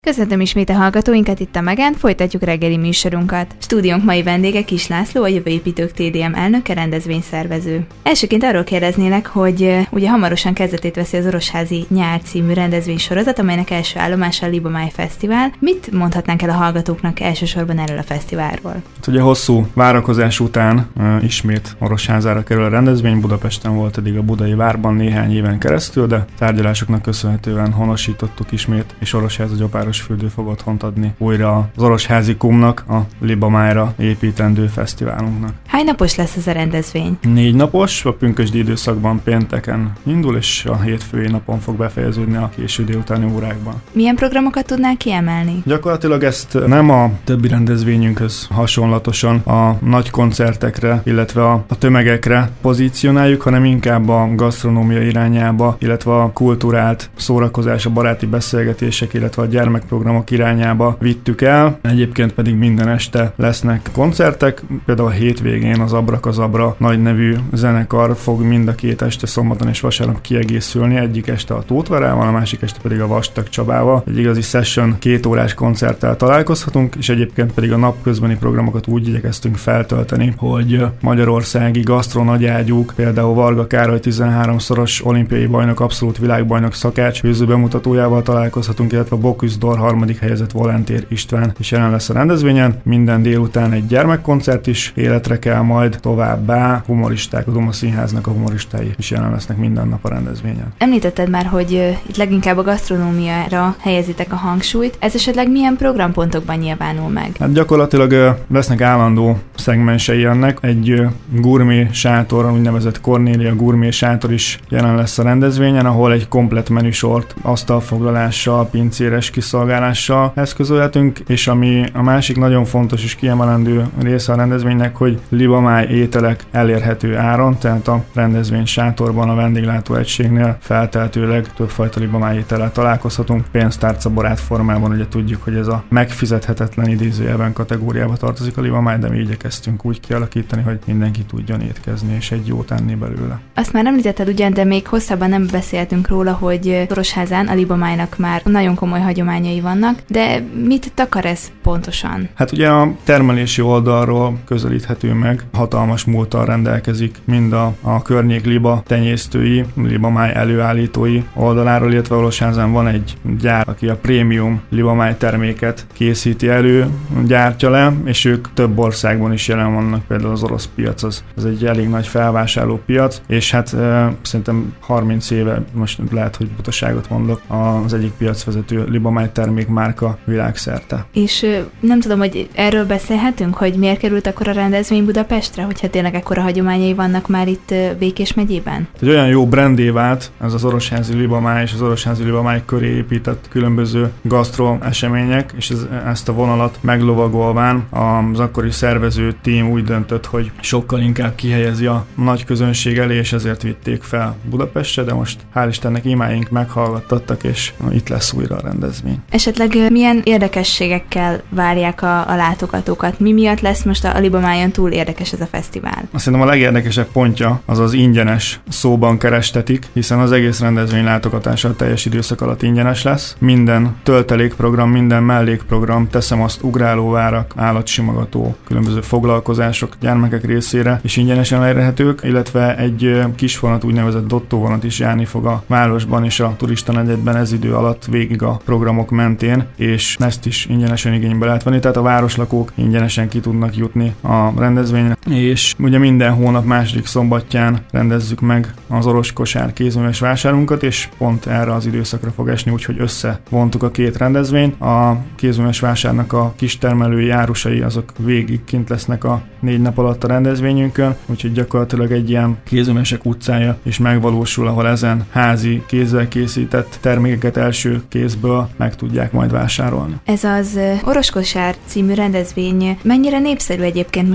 Köszöntöm ismét a hallgatóinkat itt a Megent, folytatjuk reggeli műsorunkat. Stúdiónk mai vendége Kiss László, a Jövő Építők TDM elnöke, rendezvényszervező. Elsőként arról kérdeznélek, hogy ugye hamarosan kezdetét veszi az Orosházi Nyár című rendezvénysorozat, amelynek első állomása a Libamáj Fesztivál. Mit mondhatnánk el a hallgatóknak elsősorban erről a fesztiválról? Hát ugye hosszú várakozás után ismét Orosházára kerül a rendezvény. Budapesten volt eddig a Budai Várban néhány éven keresztül, de tárgyalásoknak köszönhetően honosítottuk ismét, és Orosháza Gyopárosfürdő fog otthont adni újra az Orosházikumnak, a Libamájra építendő fesztiválunknak. Hány napos lesz ez a rendezvény? 4 napos, a pünkösdi időszakban pénteken indul, és a hétfői napon fog befejeződni a késő délutáni órákban. Milyen programokat tudnál kiemelni? Gyakorlatilag ezt nem a többi rendezvényünkhöz hasonlatosan a nagy koncertekre, illetve a tömegekre pozícionáljuk, hanem inkább a gasztronómia irányába, illetve a kulturált szórakozás, a baráti beszélgetések, illetve a gyermekprogramok irányába vittük el. Egyébként pedig minden este lesznek koncertek, például a hétvégén az Abrakazabra nagy nevű zenekar fog mind a két este, szombaton és vasárnap kiegészülni, egyik este a Tóth Varával, a másik este pedig a Vastag Csabával. Egy igazi session 2 órás koncerttel találkozhatunk, és egyébként pedig a napközbeni programokat úgy igyekeztünk feltölteni, hogy magyarországi gasztro nagyágyúk, például Varga Károly 13-szoros olimpiai bajnok, abszolút világbajnok Szakács főző bemutatójával találkozhatunk, illetve a Bocuse d'Or 3. helyezett Volentér István is jelen lesz a rendezvényen. Minden délután egy gyermekkoncert is életre kell, majd továbbá humoristák, a Duma Színháznak a humoristái is jelen lesznek minden nap a rendezvényen. Említetted már, hogy itt leginkább a gasztronómiára helyezitek a hangsúlyt. Ez esetleg milyen programpontokban nyilvánul meg? Hát gyakorlatilag lesznek állandó szegmensei ennek. Egy gurmé sátor, úgynevezett Kornélia gurmé sátor is jelen lesz a rendezvényen, ahol egy komplett menüsort asztalfoglalással, pincéres kiszolgálással eszközölhetünk, és ami a másik nagyon fontos és kiemelendő része a rendezvénynek, hogy libamáj ételek elérhető áron, tehát a rendezvény sátorban, a vendéglátóegységnél feltehetőleg többfajta libamáj étellel találkozhatunk, pénztárca barát formában. Ugye tudjuk, hogy ez a megfizethetetlen idézőjelben kategóriába tartozik a libamáj, de mi igyekeztünk úgy kialakítani, hogy mindenki tudjon étkezni és egy jót enni belőle. Azt már említetted ugyan, de még hosszabban nem beszéltünk róla, hogy Orosházán a libamájnak már nagyon komoly hagyományai vannak, de mit takar ez pontosan? Hát ugye a termelési oldalról közelíthető meg, hatalmas múlttal rendelkezik mind a környék liba tenyésztői, libamáj előállítói oldaláról, illetve Orosházán van egy gyár, aki a prémium libamáj terméket készíti elő, gyártja le, és ők több országban is jelen vannak, például az orosz piac, az egy elég nagy felvásárló piac, és hát szerintem 30 éve, most lehet, hogy butaságot mondok, az egyik piacvezető libamáj termékmárka világszerte. És nem tudom, hogy erről beszélhetünk, hogy miért került akkor a rendezvény Budapestre, hogyha tényleg ekkora hagyományai vannak már itt Békés megyében? Egy olyan jó brandé vált ez az Orosházi libamáj és az Orosházi libamáj köré épített különböző gasztro események, és ezt a vonalat meglovagolván az akkori szervező tím úgy döntött, hogy sokkal inkább kihelyezi a nagy közönség elé, és ezért vitték fel Budapestre, de most hál' Istennek imáink meghallgattattak, és itt lesz újra a rendezvény. Esetleg milyen érdekességekkel várják a látogatókat? Mi miatt lesz most a Libamájon túl érdekes ez a fesztivál? Azt hiszem a legérdekesebb pontja az ingyenes szóban kerestetik, hiszen az egész rendezvény látogatása a teljes időszak alatt ingyenes lesz. Minden töltelékprogram, minden mellékprogram, teszem azt ugrálóvárak, állatsimogató, különböző foglalkozások gyermekek részére is ingyenesen elérhetők, illetve egy kis vonat, úgynevezett dottó vonat is járni fog a városban és a turistanegyedben ez idő alatt végig a programok mentén, és ezt is ingyenesen igénybe lehet venni, tehát a városlakók ingyenesen ki tudnak jutni a rendezvényre. És ugye minden hónap második szombatján rendezzük meg az Oroskosár kézműves vásárunkat, és pont erre az időszakra fog esni, úgyhogy összevontuk a két rendezvényt. A kézműves vásárnak a kistermelői árusai azok végig kint lesznek a 4 nap alatt a rendezvényünkön, úgyhogy gyakorlatilag egy ilyen kézművesek utcája is megvalósul, ahol ezen házi, kézzel készített termékeket első kézből meg tudják majd vásárolni. Ez az Oroskosár című rendezvény mennyire népszerű egyébként most akár itt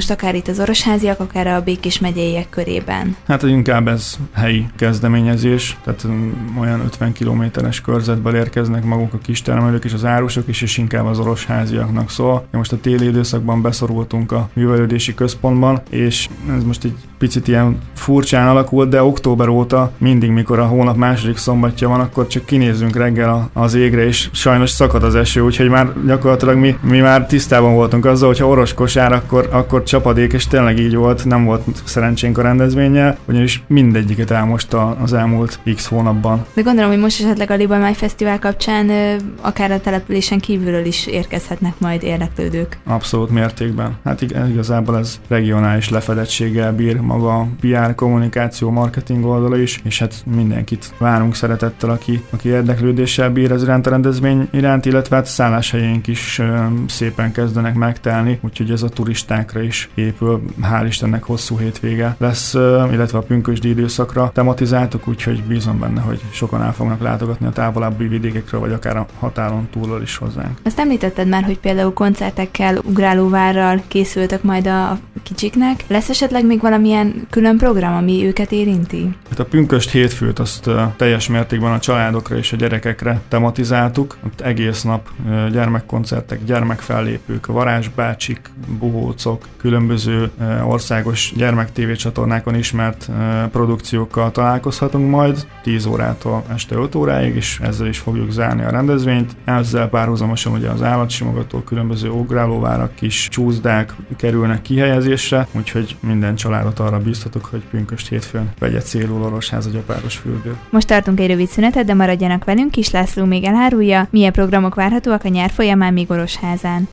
itt az orosháziak, akár a Békés megyeiek körében? Hát inkább ez helyi kezdeményezés, tehát olyan 50 kilométeres körzetből érkeznek maguk a kistermelők és az árusok is, és inkább az orosháziaknak szól. Most a téli időszakban beszorultunk a művelődési központban, és ez most egy picit ilyen furcsán alakult, de október óta mindig, mikor a hónap második szombatja van, akkor csak kinézzünk reggel az égre, és sajnos szakad az eső, úgyhogy már gyakorlatilag mi már tisztában voltunk azzal, hogyha orosz kosár, akkor csapadék, és tényleg így volt, nem volt szerencsénk a rendezvénnyel, ugyanis mindegyiket elmosta az elmúlt x hónapban. De gondolom, hogy most esetleg a Liba Máj Fesztivál kapcsán akár a településen kívülről is érkezhetnek majd érdeklődők. Abszolút mértékben. Hát igazából ez regionális lefedettséggel bír maga a PR, kommunikáció, marketing oldala is, és hát mindenkit várunk szeretettel, aki érdeklődéssel bír ez iránt a rendezvény iránt, illetve hát szálláshelyénk is szépen kezdenek megtelni, úgyhogy ez a turistákra is épül. Hál' Istennek hosszú hétvége lesz, illetve a pünkösdi időszakra tematizáltuk, úgyhogy bízom benne, hogy sokan el fognak látogatni a távolabbi vidékekről, vagy akár a határon túlról is hozzánk. Azt említetted már, hogy például koncertekkel, ugrálóvárral készültök majd a kicsiknek. Lesz esetleg még valamilyen külön program, ami őket érinti? Hát a pünkösd hétfőt azt teljes mértékben a családokra és a gyerekekre tematizáltuk. Ott egész nap gyermekkoncertek, gyermekfellépők, varázsbácsik, bohócok, különböző országos gyermek-TV csatornákon ismert produkciókkal találkozhatunk majd 10 órától este 5 óráig, és ezzel is fogjuk zárni a rendezvényt. Ezzel párhuzamosan ugye az állatsimogató, különböző ugrálóvárak, kis csúszdák kerülnek kihelyezésre, úgyhogy minden családot arra bíztatok, hogy pünkösd hétfőn vegye célul Orosháza gyapáros fürdő. Most tartunk egy rövid szünetet, de maradjanak velünk, Kis László még elárulja, milyen programok várhatóak a nyár folyamán még Orosházán.